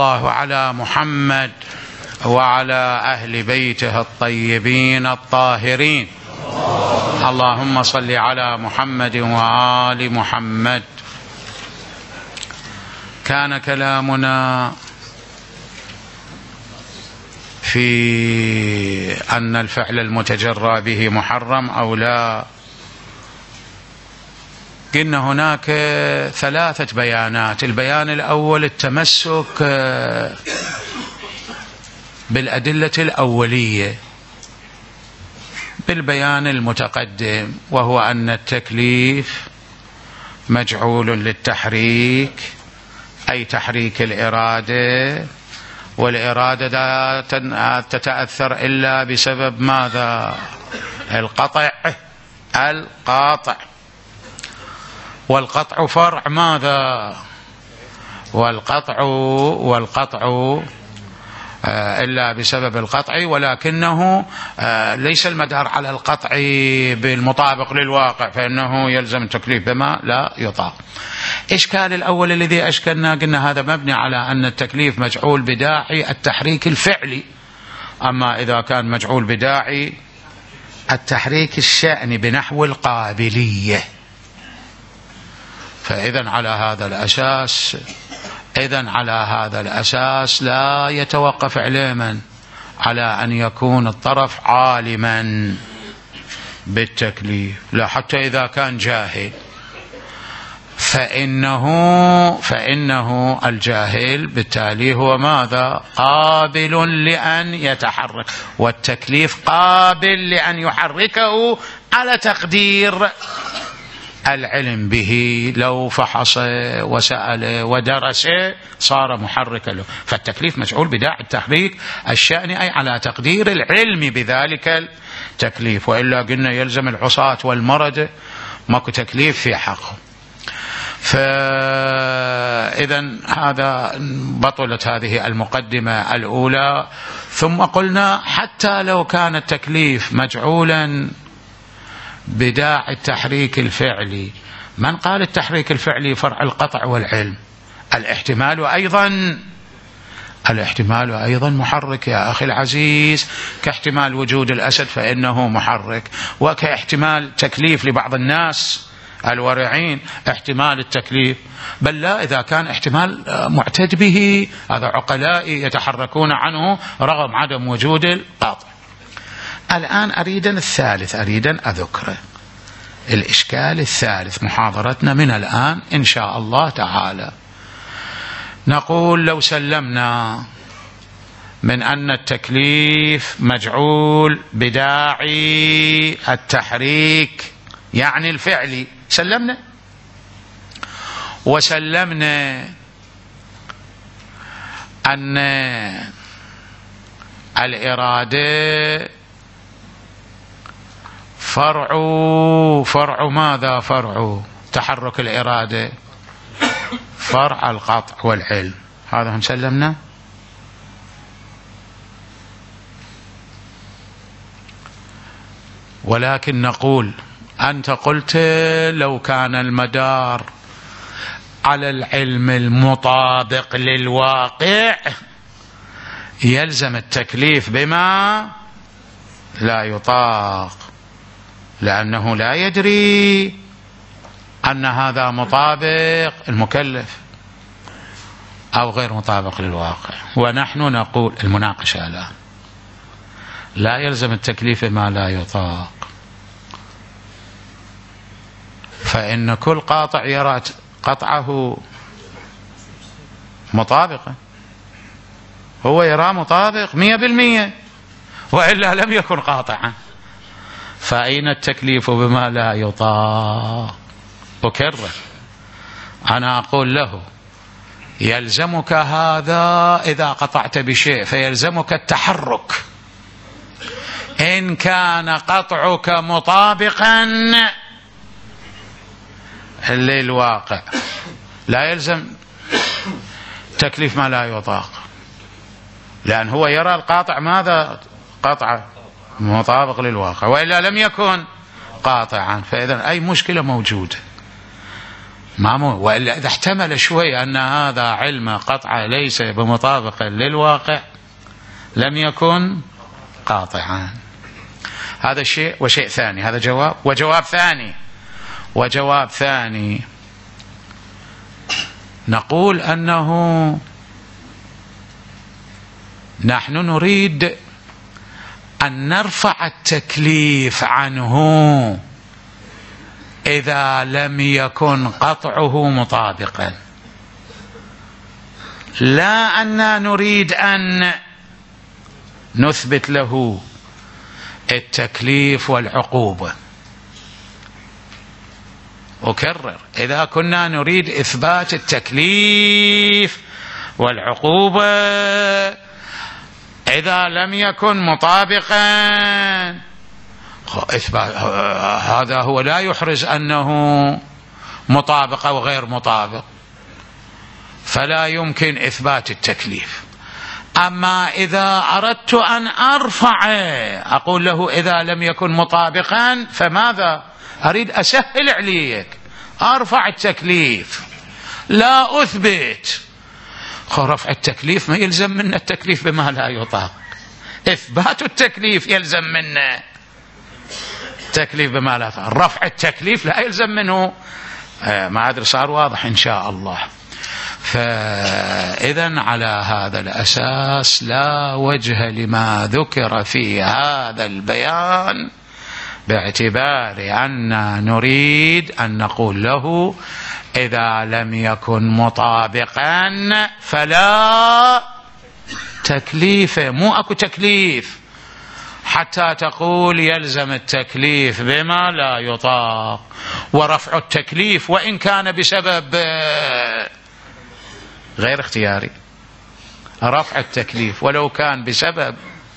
الله على محمد وعلى أهل بيته الطيبين الطاهرين. اللهم صل على محمد وآل محمد. كان كلامنا في أن الفعل المتجرى به محرم أو لا. قلنا هناك 3 بيانات. البيان الأول التمسك بالأدلة الأولية بالبيان المتقدم، وهو أن التكليف مجعول للتحريك، أي تحريك الإرادة، والإرادة لا تتأثر إلا بسبب ماذا؟ القطع. والقطع فرع ماذا؟ والقطع إلا بسبب القطع، ولكنه ليس المدار على القطع بالمطابق للواقع، فإنه يلزم التكليف بما لا يطاق. إشكال الأول الذي أشكلنا قلنا هذا مبني على أن التكليف مجعول بداعي التحريك الفعلي، أما إذا كان مجعول بداعي التحريك الشأني بنحو القابلية، فإذا على هذا الأساس لا يتوقف علما على أن يكون الطرف عالما بالتكليف، لا حتى إذا كان جاهل، فإنه الجاهل بالتالي هو ماذا؟ قابل لأن يتحرك، والتكليف قابل لأن يحركه على تقدير العلم به. لو فحص وسأل ودرس صار محركا له، فالتكليف مجعول بداعي التحريك الشأني، أي على تقدير العلم بذلك التكليف، وإلا قلنا يلزم العصاة والمرض ماكو تكليف في حقه. فإذا هذا بطلت هذه المقدمة الأولى. ثم قلنا حتى لو كان التكليف مجعولا بداعي التحريك الفعلي، من قال التحريك الفعلي فرع القطع والعلم؟ الاحتمال أيضا محرك يا أخي العزيز، كاحتمال وجود الأسد فإنه محرك، وكاحتمال تكليف لبعض الناس الورعين احتمال التكليف، بل لا إذا كان احتمال معتد به، هذا عقلاء يتحركون عنه رغم عدم وجود القطع. الآن أريد أذكره الإشكال الثالث. محاضرتنا من الآن إن شاء الله تعالى نقول لو سلمنا من أن التكليف مجعول بداعي التحريك يعني الفعلي، وسلمنا أن الإرادة فرع ماذا؟ فرع تحرك الإرادة فرع القطع والعلم، هذا هم سلمنا. ولكن نقول أنت قلت لو كان المدار على العلم المطابق للواقع يلزم التكليف بما لا يطاق، لأنه لا يدري أن هذا مطابق المكلف أو غير مطابق للواقع. ونحن نقول المناقشة الآن لا يلزم التكليف بما لا يطاق، فإن كل قاطع يرى قطعه مطابقا، هو يرى مطابق 100%، وإلا لم يكن قاطعا، فأين التكليف بما لا يطاق؟ أكرر، أنا أقول له يلزمك هذا إذا قطعت بشيء، فيلزمك التحرك إن كان قطعك مطابقا للواقع، لا يلزم تكليف ما لا يطاق، لأن هو يرى القاطع ماذا؟ قطع مطابق للواقع، وإلا لم يكن قاطعا. فإذا أي مشكلة موجودة وإلا إذا احتمل شوي أن هذا علم قطع ليس بمطابق للواقع لم يكن قاطعا. هذا شيء. وشيء ثاني، هذا جواب. وجواب ثاني نقول أنه نحن نريد أن نرفع التكليف عنه إذا لم يكن قطعه مطابقا، لا أننا نريد أن نثبت له التكليف والعقوبة. أكرر، إذا كنا نريد إثبات التكليف والعقوبة إذا لم يكن مطابقا، هذا هو لا يحرز أنه مطابق أو غير مطابق، فلا يمكن إثبات التكليف. أما إذا أردت أن أرفع، أقول له إذا لم يكن مطابقا، فماذا أريد؟ أسهل عليك، أرفع التكليف لا أثبت. رفع التكليف ما يلزم منا التكليف بما لا يطاق، إثبات التكليف يلزم منا تكليف بما لا يطاق، رفع التكليف لا يلزم منه. ما أدري صار واضح إن شاء الله. فإذا على هذا الأساس لا وجه لما ذكر في هذا البيان، باعتبار أن نريد أن نقول له إذا لم يكن مطابقا فلا تكليف. مو أكو تكليف حتى تقول يلزم التكليف بما لا يطاق، ورفع التكليف وإن كان بسبب غير اختياري، رفع التكليف ولو كان بسبب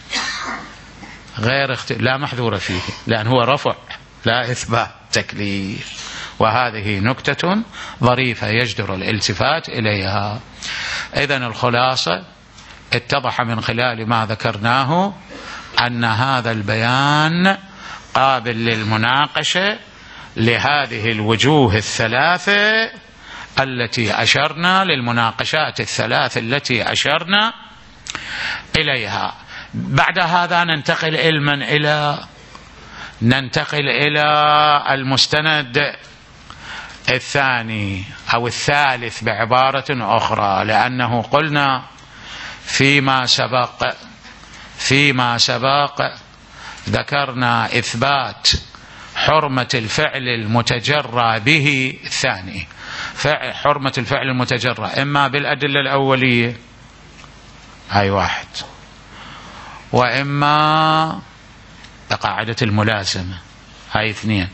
غير لا محذور فيه، لأن هو رفع لا إثبات تكليف. وهذه نكتة ظريفة يجدر الالتفات إليها. إذن الخلاصة اتضح من خلال ما ذكرناه أن هذا البيان قابل للمناقشة لهذه الوجوه الثلاثة التي أشرنا، للمناقشات الثلاث التي أشرنا إليها. بعد هذا ننتقل إلى المستند الثاني أو الثالث بعبارة أخرى، لأنه قلنا فيما سبق ذكرنا إثبات حرمة الفعل المتجرى به الثاني، حرمة الفعل المتجرى إما بالأدلة الأولية هاي واحد، وإما بقاعدة الملازمة هاي اثنين،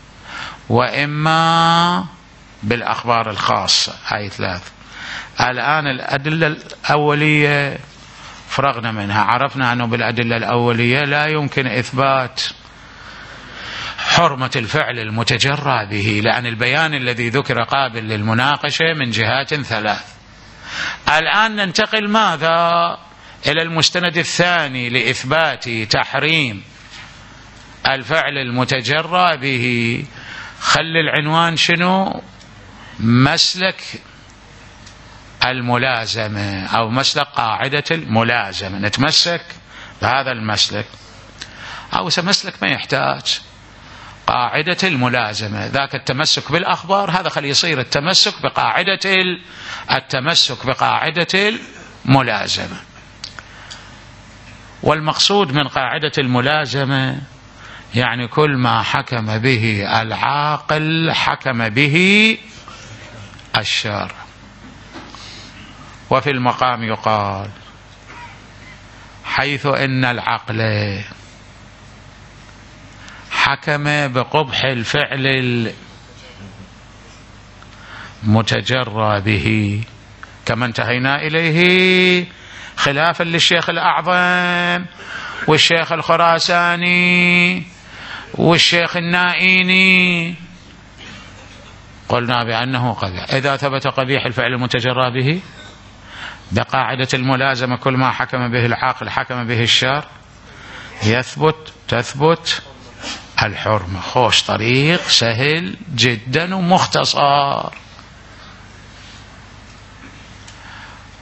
وإما بالأخبار الخاصة هاي ثلاث. الآن الأدلة الأولية فرغنا منها، عرفنا أنه بالأدلة الأولية لا يمكن إثبات حرمة الفعل المتجرى به، لأن البيان الذي ذكر قابل للمناقشة من جهات ثلاث. الآن ننتقل ماذا؟ إلى المستند الثاني لإثبات تحريم الفعل المتجرى به. خلي العنوان شنو؟ مسلك الملازمة أو مسلك قاعدة الملازمة. نتمسك بهذا المسلك، أو مسلك ما يحتاج قاعدة الملازمة، ذاك التمسك بالأخبار، هذا خلي يصير التمسك بقاعدة الملازمة. والمقصود من قاعدة الملازمة يعني كل ما حكم به العاقل حكم به الشارع. وفي المقام يقال حيث إن العقل حكم بقبح الفعل المتجرى به كما انتهينا إليه، خلافا للشيخ الأعظم والشيخ الخراساني والشيخ النائيني، قلنا بأنه قبيح. إذا ثبت قبيح الفعل المتجرى به بقاعدة الملازمة كل ما حكم به العاقل حكم به الشارع، تثبت الحرمة. خوش طريق سهل جدا ومختصر.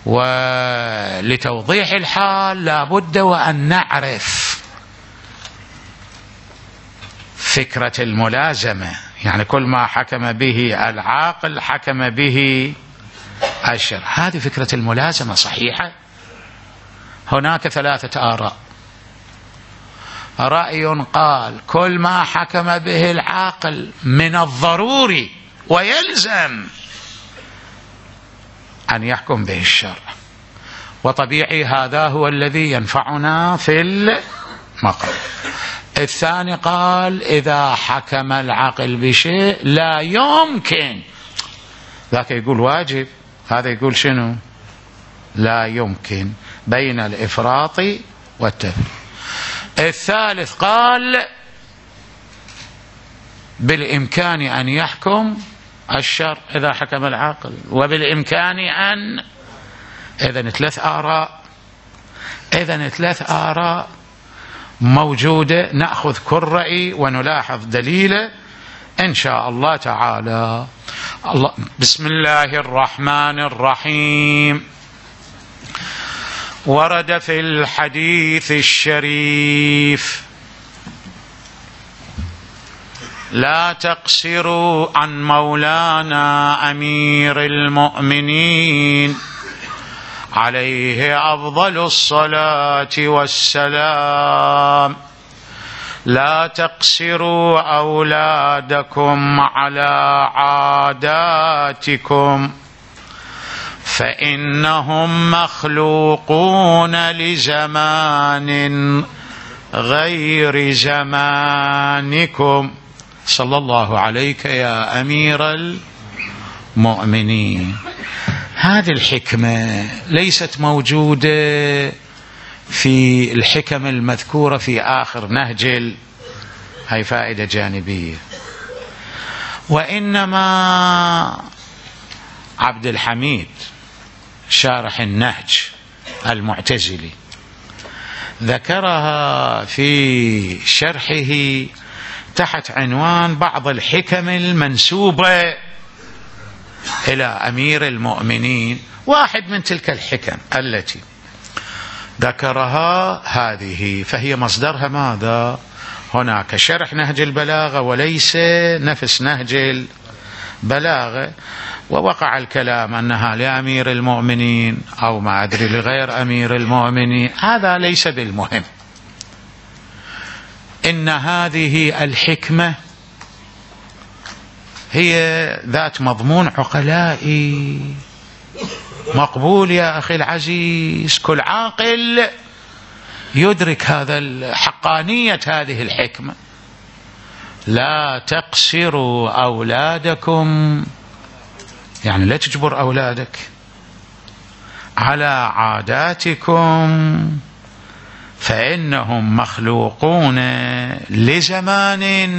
ولتوضيح الحال لا بد وأن نعرف فكرة الملازمة، يعني كل ما حكم به العاقل حكم به الشرع. هذه فكرة الملازمة صحيحة. هناك 3 آراء. رأي قال كل ما حكم به العاقل من الضروري ويلزم أن يحكم به الشرع، وطبيعي هذا هو الذي ينفعنا في المقام. الثاني قال إذا حكم العقل بشيء لا يمكن، ذاك يقول واجب، هذا يقول شنو؟ لا يمكن، بين الإفراط والتفريط. الثالث قال بالإمكان أن يحكم الشرع إذا حكم العقل، وبالإمكان أن. إذن 3 آراء، إذن 3 آراء موجودة، نأخذ كل رأي ونلاحظ دليله إن شاء الله تعالى. بسم الله الرحمن الرحيم. ورد في الحديث الشريف لا تقصروا عن مولانا أمير المؤمنين عليه أفضل الصلاة والسلام، لا تقصروا أولادكم على عاداتكم فإنهم مخلوقون لزمان غير زمانكم. صلى الله عليك يا أمير المؤمنين. هذه الحكمة ليست موجودة في الحكم المذكورة في آخر نهج، هاي فائدة جانبية. وإنما عبد الحميد شارح النهج المعتزلي ذكرها في شرحه تحت عنوان بعض الحكم المنسوبة إلى أمير المؤمنين. واحد من تلك الحكم التي ذكرها هذه، فهي مصدرها ماذا؟ هناك شرح نهج البلاغة وليس نفس نهج البلاغة، ووقع الكلام أنها لأمير المؤمنين أو ما أدري لغير أمير المؤمنين، هذا ليس بالمهم. إن هذه الحكمة هي ذات مضمون عقلائي مقبول يا أخي العزيز. كل عاقل يدرك هذا حقانية هذه الحكمة. لا تقصروا أولادكم، يعني لا تجبر أولادك على عاداتكم فإنهم مخلوقون لزمان،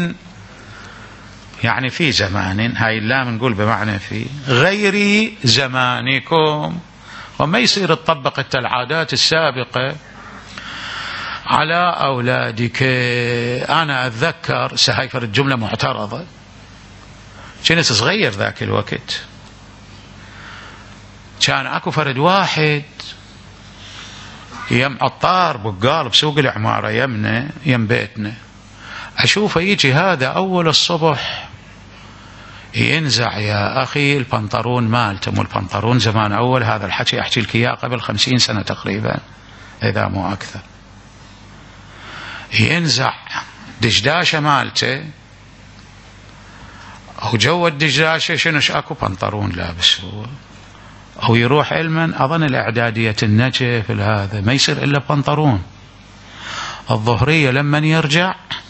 يعني في زمان، هاي اللام نقول بمعنى في غير زمانكم. وما يصير تطبق العادات السابقة على أولادك. أنا أتذكر سهيفر الجملة معترضة، كنت صغير ذاك الوقت، كان أكو فرد واحد يم عطار بقال بسوق العمارة يمنا يم بيتنا، أشوفه يجي هذا أول الصبح ينزع يا أخي البنطرون مالته، والبنطرون زمان أول، هذا الحكي أحكي لك إياه قبل 50 سنة تقريبا إذا مو أكثر، ينزع دشداشة مالته، أو جو الدشداشة شنوش أكو بنطرون لابس هو، أو يروح علما أظن الإعدادية النجف هذا ما يصير إلا بنطرون. الظهرية لمن يرجع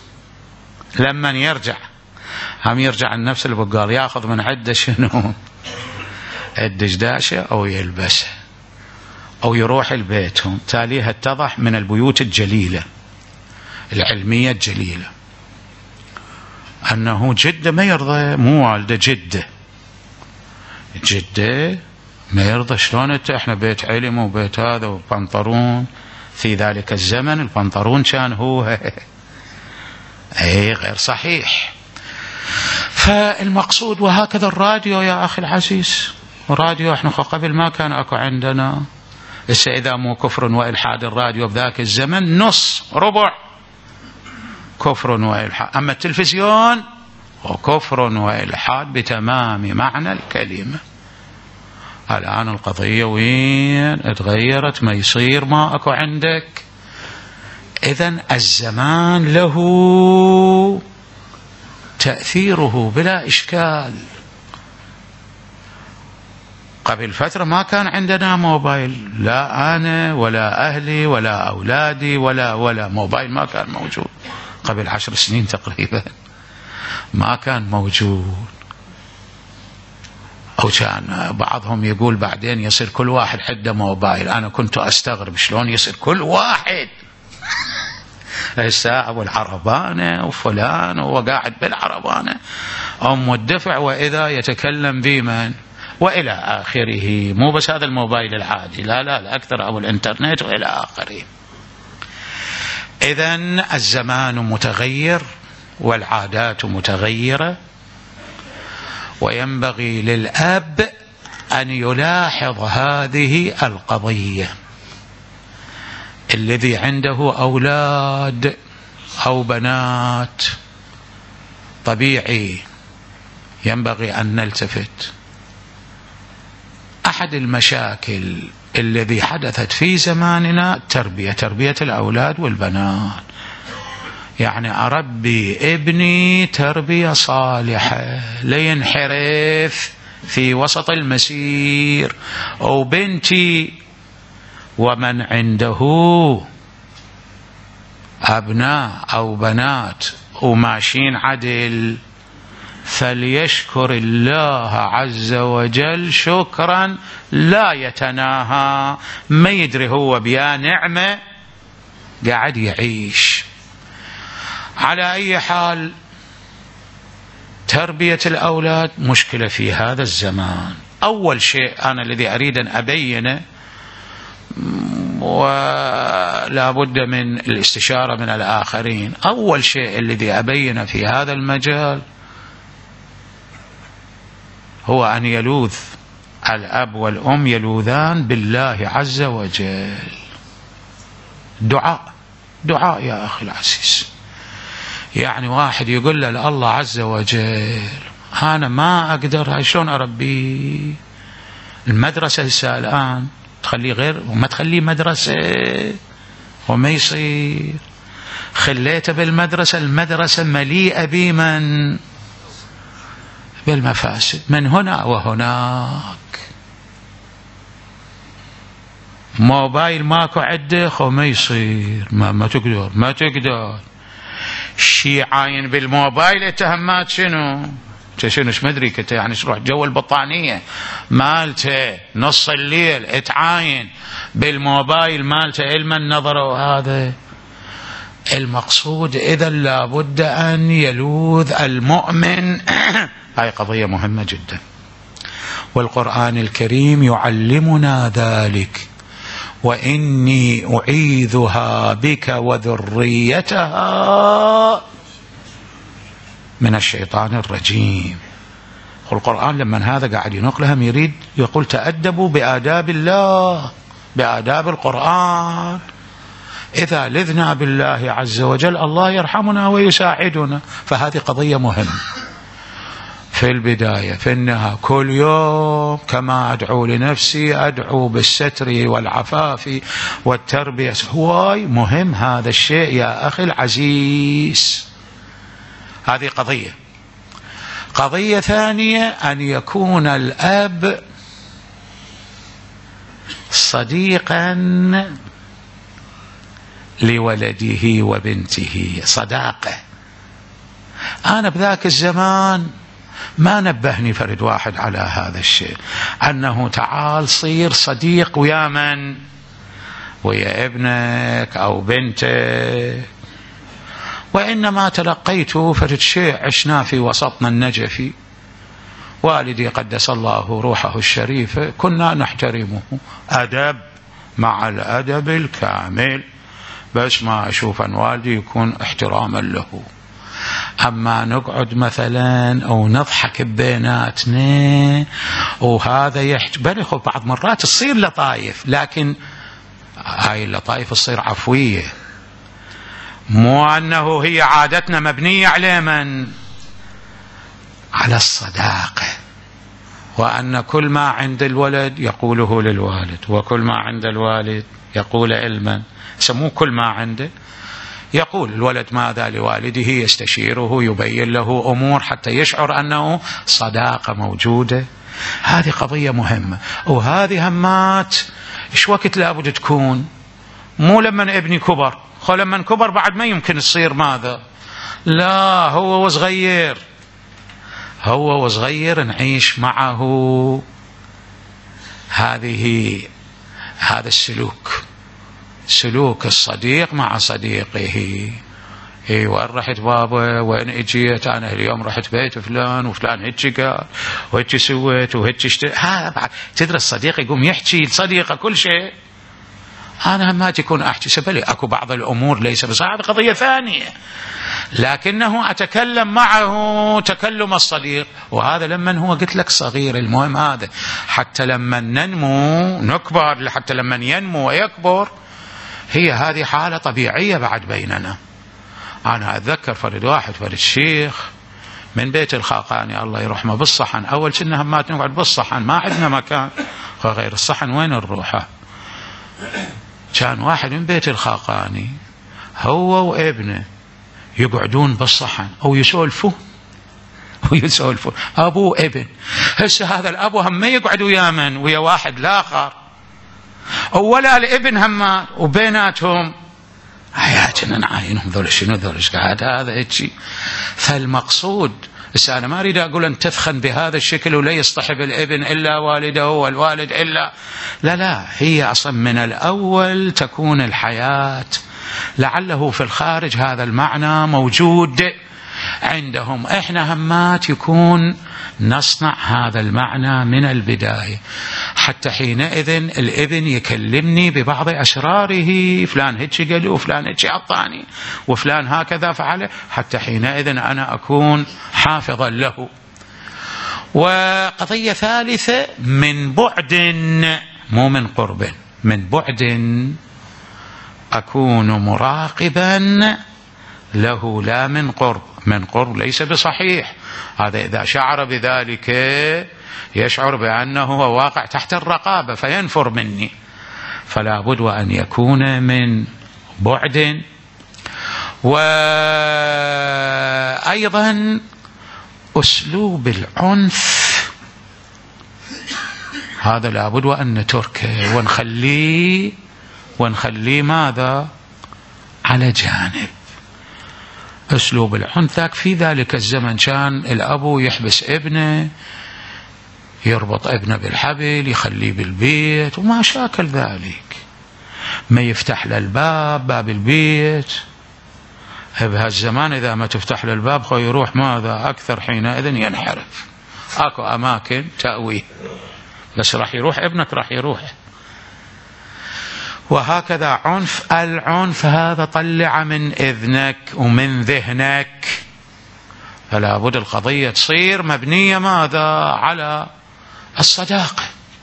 هم يرجع النفس البقال ياخذ من عده شنو الدشداشة أو يلبسها أو يروح البيتهم. تاليها اتضح من البيوت الجليلة العلمية الجليلة أنه جدة ما يرضى، مو والده، جدة ما يرضى. شلون انت؟ احنا بيت علم وبيت هذا وبنطرون. في ذلك الزمن البنطرون كان هو اي غير صحيح. فالمقصود، وهكذا الراديو يا اخي العزيز، راديو احنا قبل ما كان اكو عندنا. هسه اذا مو كفر والحاد الراديو بذاك الزمن نص ربع كفر والحاد، اما التلفزيون هو كفر والحاد بتمام معنى الكلمه. الان القضيه وين اتغيرت؟ ما يصير ما اكو عندك. اذن الزمان له تأثيره بلا إشكال. قبل فترة ما كان عندنا موبايل، لا أنا ولا أهلي ولا أولادي ولا موبايل ما كان موجود. قبل 10 سنين تقريبا ما كان موجود. أو كان بعضهم يقول بعدين يصير كل واحد عنده موبايل. أنا كنت أستغرب شلون يصير كل واحد هسه أبو العربانة وفلان وهو قاعد بالعربانة أم الدفع وإذا يتكلم بمن وإلى آخره. مو بس هذا الموبايل العادي، لا أكثر، أو الإنترنت وإلى آخره. إذن الزمان متغير والعادات متغيرة، وينبغي للأب أن يلاحظ هذه القضية. الذي عنده أولاد أو بنات طبيعي ينبغي أن نلتفت. أحد المشاكل الذي حدثت في زماننا تربية الأولاد والبنات. يعني أربي ابني تربية صالحة لينحرف في وسط المسير، أو بنتي ومن عنده أبناء أو بنات وماشيين عدل فليشكر الله عز وجل شكرا لا يتناهى. ما يدري هو بيا نعمة قاعد يعيش. على أي حال تربية الأولاد مشكلة في هذا الزمان. أول شيء أنا الذي أريد أن أبينه، ولا بد من الاستشارة من الآخرين، أول شيء الذي أبينه في هذا المجال هو أن يلوذ الأب والأم، يلوذان بالله عز وجل. دعاء يا أخي العزيز. يعني واحد يقول له الله عز وجل أنا ما أقدر، شلون أربيه؟ المدرسة هسه الآن تخليه غير وما تخليه مدرسة وما يصير. خليته بالمدرسة، المدرسة مليئة بمن؟ بالمفاسد من هنا وهناك. موبايل ماكو عده وما يصير، ما تقدر. شي عاين بالموبايل اتهمات شنو ايش مدري كنت يعني تروح جو البطانية مالته نص الليل اتعاين بالموبايل مالته علما نظره. هذا المقصود. إذا لابد أن يلوذ المؤمن. هاي قضية مهمة جدا، والقرآن الكريم يعلمنا ذلك. وإني أعيذها بك وذريتها من الشيطان الرجيم. القرآن لما هذا قاعد ينقلهم يريد يقول تأدبوا بآداب الله، بآداب القرآن. إذا لذنا بالله عز وجل الله يرحمنا ويساعدنا. فهذه قضية مهمة في البداية. في النهاية كل يوم كما أدعو لنفسي أدعو بالستر والعفاف والتربية. هواي مهم هذا الشيء يا أخي العزيز. هذه قضية ثانية، أن يكون الأب صديقا لولده وبنته. صداقة. أنا بذاك الزمان ما نبهني فرد واحد على هذا الشيء، أنه تعال صير صديق ويا من؟ ويا ابنك أو بنتك. وإنما تلقيت فرد شيء عشنا في وسطنا النجفي. والدي قدس الله روحه الشريف كنا نحترمه أدب مع الأدب الكامل، بس ما أشوف أن والدي يكون احتراما له. أما نقعد مثلا أو نضحك بيناتنا وهذا يحكي بل بعض مرات تصير لطايف، لكن هاي اللطايف تصير عفوية، مو أنه هي عادتنا مبنية على من؟ على الصداقة، وأن كل ما عند الولد يقوله للوالد، وكل ما عند الوالد يقول علما. سموه كل ما عنده يقول الولد ماذا لوالده، يستشيره، يبين له أمور حتى يشعر أنه صداقة موجودة. هذه قضية مهمة، وهذه همات إيش وقت لابد تكون، مو لما ابني كبر، لما كبر بعد ما يمكن تصير ماذا، لا هو وصغير، هو وصغير نعيش معه هذا السلوك، سلوك الصديق مع صديقه. وين رحت بابا، وين اجيت انا اليوم، رحت بيت فلان وفلان هيك قال وهيك سويت وهيك هذا بعد تدري الصديق يقوم يحكي لصديقه كل شيء. انا ما تكون احكي سبلي اكو بعض الامور ليس بس هذه قضيه ثانيه، لكنه اتكلم معه تكلم الصديق. وهذا لما هو قلت لك صغير، المهم هذا حتى لما ننمو نكبر، حتى لما ينمو ويكبر، هي هذه حالة طبيعية بعد بيننا. أنا أتذكر فرد واحد، فرد الشيخ من بيت الخاقاني الله يرحمه، بالصحن أول كنا همات نقعد بالصحن، ما عندنا مكان غير الصحن، وين نروحه؟ كان واحد من بيت الخاقاني هو وابنه يقعدون بالصحن أو يسولفوا أبو ابن. هسه هذا الأبو هم ما يقعد ويا من، ويا واحد الآخر، ولا الابن همات، وبيناتهم حياتنا نعاينهم ذول شنو ذول قاعد هذا هيك. فالمقصود أنا ما أريد أقول أن تفخن بهذا الشكل ولا يصطحب الابن إلا والده والوالد إلا لا، هي أصلا من الأول تكون الحياة، لعله في الخارج هذا المعنى موجود عندهم، إحنا همات يكون نصنع هذا المعنى من البداية، حتى حينئذ الابن يكلمني ببعض أسراره، فلان هيك قال وفلان هيك أعطاني وفلان هكذا فعله، حتى حينئذ أنا أكون حافظا له. وقضية ثالثة من بعد، مو من قرب، من بعد أكون مراقبا له لا من قرب. من قرب ليس بصحيح، هذا إذا شعر بذلك يشعر بأنه هو واقع تحت الرقابة فينفر مني، فلا بد وأن يكون من بعد. وأيضا أسلوب العنف هذا لا بد وأن نتركه ونخليه ماذا على جانب. أسلوب العنف ذاك في ذلك الزمن كان الأبو يحبس ابنه، يربط ابنه بالحبل، يخليه بالبيت وما شاكل ذلك، ما يفتح له الباب، باب البيت. بهالزمان إذا ما تفتح له الباب خو يروح ماذا أكثر، حينئذ ينحرف، أكو أماكن تأويه، بس راح يروح ابنك راح يروح. وهكذا العنف هذا طلع من إذنك ومن ذهنك، فلا بد القضية تصير مبنية ماذا على الصداقة.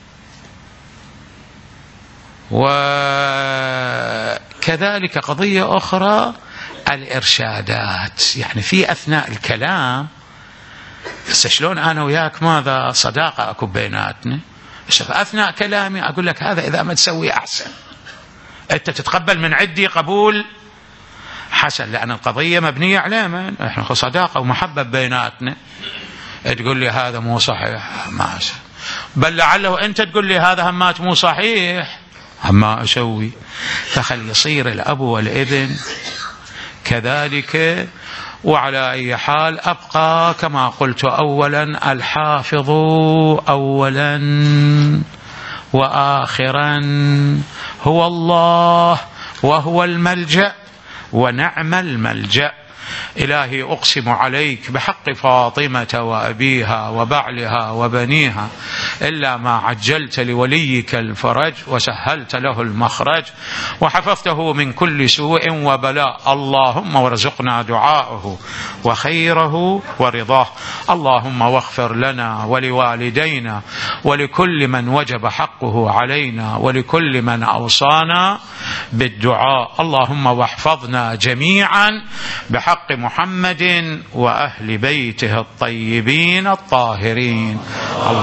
وكذلك قضية أخرى الإرشادات، يعني في أثناء الكلام شلون أنا وياك ماذا صداقة أكو بيناتنا، بس أثناء كلامي أقول لك هذا إذا ما تسوي أحسن، أنت تتقبل من عندي قبول حسن، لأن القضية مبنية على من؟ إحنا صداقة ومحبة بيناتنا. تقول لي هذا مو صحيح، ما أسوي، بل لعله أنت تقول لي هذا همات مو صحيح، ما أسوي. فخل يصير الأب والابن كذلك. وعلى أي حال أبقى كما قلت أولا، الحافظ أولا وآخرا هو الله، وهو الملجأ ونعم الملجأ. إلهي أقسم عليك بحق فاطمة وأبيها وبعلها وبنيها إلا ما عجلت لوليك الفرج وسهلت له المخرج وحفظته من كل سوء وبلاء. اللهم وارزقنا دعاءه وخيره ورضاه. اللهم واغفر لنا ولوالدينا ولكل من وجب حقه علينا ولكل من أوصانا بالدعاء. اللهم واحفظنا جميعا بحق محمد وأهل بيته الطيبين الطاهرين.